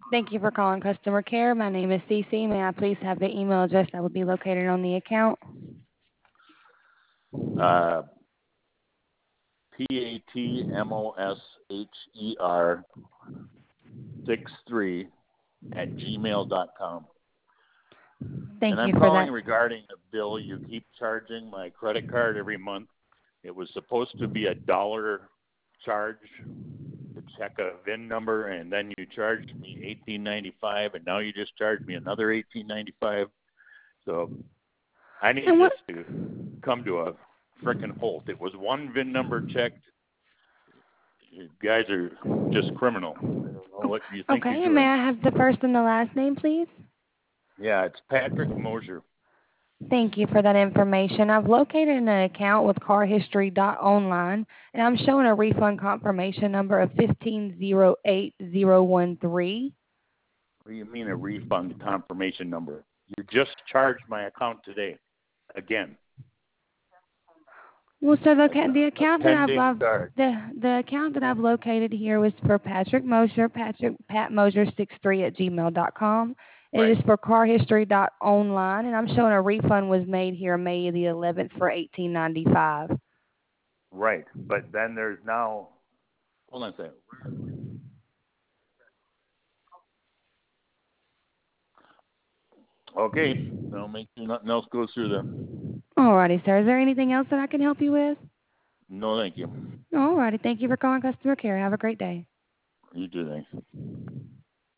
Thank you for calling customer care. My name is Cece. May I please have the email address that would be located on the account? Uh, PATMOSHER 63 at gmail.com. And Thank I'm you for calling that. regarding a bill you keep charging my credit card every month. It was supposed to be $1 charge to check a VIN number, and then you charged me $18.95, and now you just charged me another $18.95. So I need And this what? to come to a frickin' halt. It was one VIN number checked. You guys are just criminal. I don't know what you think you're Okay, and may doing. I have the first and the last name, please? Yeah, it's Patrick Mosier. Thank you for that information. I've located an account with carhistory.online, and I'm showing a refund confirmation number of 1508013. What do you mean a refund confirmation number? You just charged my account today. Again. Well, so the A account that pending charge. the account that I've located here was for Patrick Mosier, Pat Mosier 63 at gmail.com. It Right. is for carhistory.online, and I'm showing a refund was made here May the 11th for $18.95. Right. But then there's now, hold on a second. Okay. I'll make sure nothing else goes through there. Alrighty, sir. Is there anything else that I can help you with? No, thank you. Alrighty. Thank you for calling customer care. Have a great day. You too, thanks.